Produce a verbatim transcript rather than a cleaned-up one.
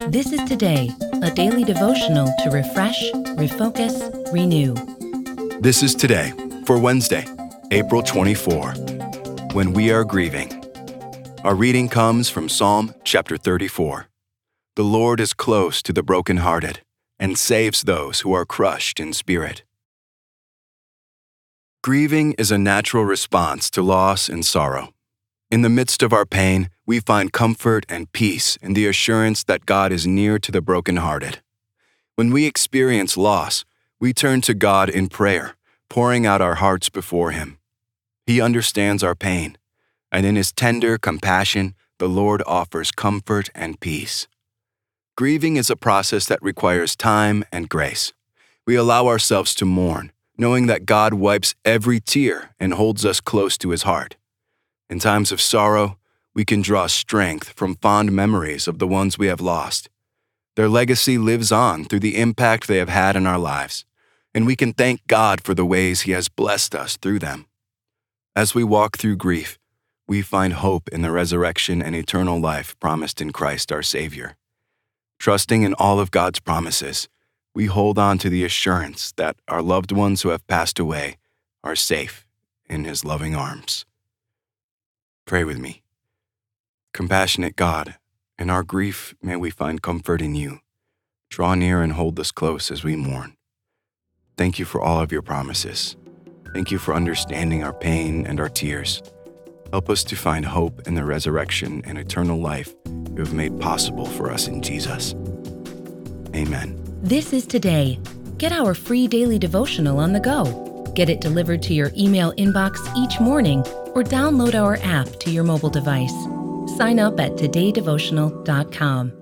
This is Today, a daily devotional to refresh, refocus, renew. This is Today for Wednesday, April twenty-fourth, when we are grieving. Our reading comes from Psalm chapter thirty-four. The Lord is close to the brokenhearted and saves those who are crushed in spirit. Grieving is a natural response to loss and sorrow. In the midst of our pain, we find comfort and peace in the assurance that God is near to the brokenhearted. When we experience loss, we turn to God in prayer, pouring out our hearts before Him. He understands our pain, and in His tender compassion, the Lord offers comfort and peace. Grieving is a process that requires time and grace. We allow ourselves to mourn, knowing that God wipes every tear and holds us close to His heart. In times of sorrow, we can draw strength from fond memories of the ones we have lost. Their legacy lives on through the impact they have had in our lives, and we can thank God for the ways He has blessed us through them. As we walk through grief, we find hope in the resurrection and eternal life promised in Christ our Savior. Trusting in all of God's promises, we hold on to the assurance that our loved ones who have passed away are safe in His loving arms. Pray with me. Compassionate God, in our grief may we find comfort in You. Draw near and hold us close as we mourn. Thank You for all of Your promises. Thank You for understanding our pain and our tears. Help us to find hope in the resurrection and eternal life You have made possible for us in Jesus. Amen. This is Today. Get our free daily devotional on the go. Get it delivered to your email inbox each morning or download our app to your mobile device. Sign up at today devotional dot com.